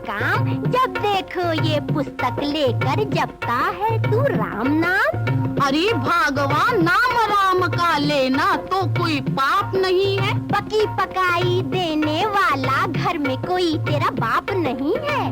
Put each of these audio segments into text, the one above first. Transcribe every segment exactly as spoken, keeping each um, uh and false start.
काम, जब देखो ये पुस्तक लेकर जपता है तू राम नाम। अरे भगवान, नाम राम का लेना तो कोई पाप नहीं है। पकी पकाई देने वाला घर में कोई तेरा बाप नहीं है।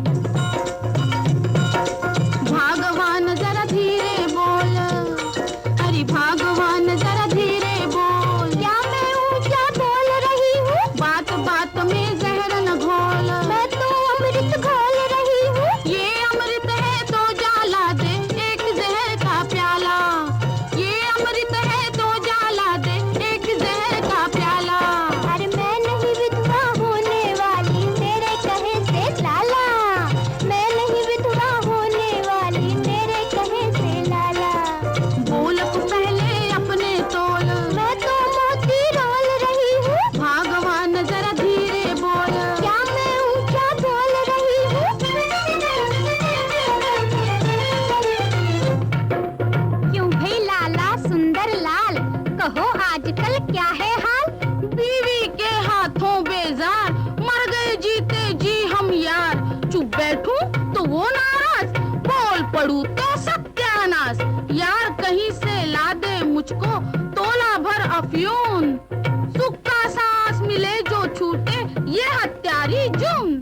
भगवान जरा धीरे बोल, अरे भगवान जरा धीरे बोल। क्या मैं ऊंचा बोल रही हूँ? बात बात में जहर न घोल। मैं तो अमृत घोल रही हूँ। ये अमृत है तो जाला दे एक जहर का प्याला। ये अमृत है तो जाला दे एक जहर का प्याला। अरे मैं नहीं विधवा होने वाली मेरे कहे से लाला। मैं नहीं विधवा होने वाली मेरे कहे से लाला। बोल तू पहले अपने तोल। मैं तो मोती रोल रही हूँ। भगवान जरा धीरे बोल। क्या मैं ऊंचा बोल रही हूँ? क्यों भाई लाला सुंदर लाल, कहो आजकल क्या है हाल? बीवी के हाथों बेजार, मर गए जीते जी हम यार। चुप बैठूं तो वो नाराज, बोल पड़ू तो सत्यानाश। यार कहीं से ला दे मुझको तोला भर अफयून। सुख का सांस मिले जो छूटे ये हत्यारी जुर्म।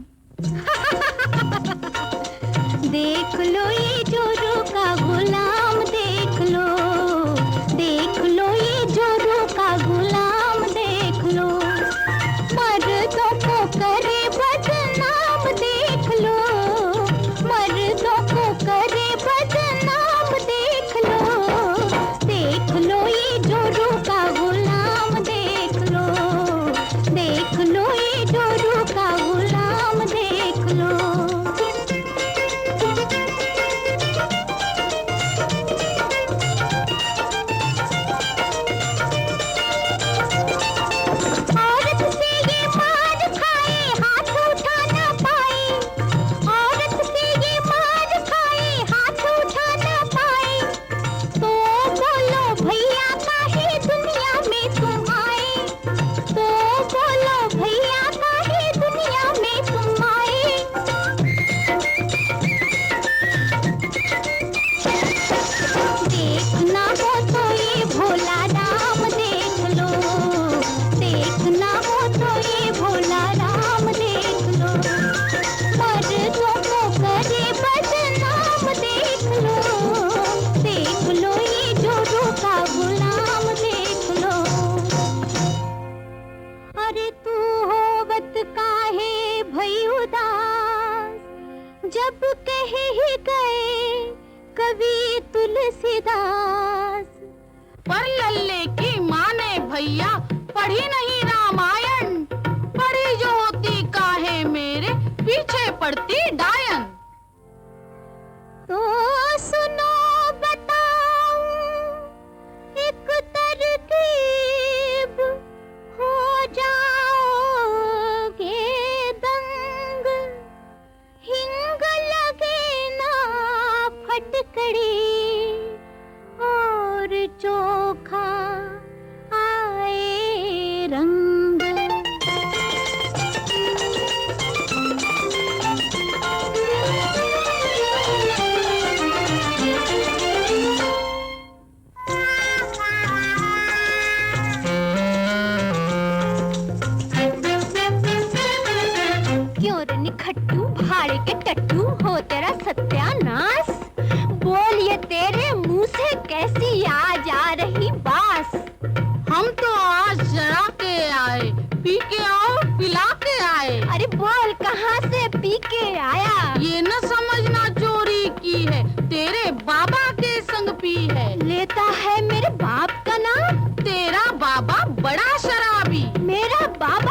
देख लो ये जोरू का गुलाम, देख लो, देख लो ये जोरू का गुलाम, देख लो। मर्दों को करे बदनाम, देख लो, मर्दों को करे बदनाम, देख लो। देख लो ये जोरू का गुलाम, देख लो, देख लो ये जोरू का गुलाम, देख लो। औरत से ये मार खाए हाथ उठा ना पाए। औरत से ये मार खाए हाथ उठा ना पाए। तो बोलो भैया काहे दुनिया में तुम आए। तो बोलो भैया काहे दुनिया में तुम आए। देखना हो तो ये भोला राम, देख लो। देखना हो तो ये भोला राम, देख लो। मर्दों को करे बदनाम, देख लो। देख लो ये जोरू का गुलाम, देख लो। अरे तू होवत काहे भई उदास, जब कहे ही गए कवि तुलसीदास। पर लल्ले की माने भैया पढ़ी नहीं रामायण। पढ़ी जो होती काहे मेरे पीछे पड़ती डायन। तो सुनो बताऊं एक तरकीब, हो जाओगे दंग। हिंग लगे ना फटकड़ी और चोखा आए रंग। क्यों रे निखट्टू भाड़े के टट्टू हो तेरा सत्यानाश। बोल ये तेरे मुंह से कैसी आज आ रही बास। हम तो आज जरा के आए, पी के आओ पिला के आए। अरे बोल कहाँ से पी के आया। ये न समझना चोरी की है, तेरे बाबा के संग पी है। लेता है मेरे बाप का नाम। तेरा बाबा बड़ा शराबी। मेरा बाबा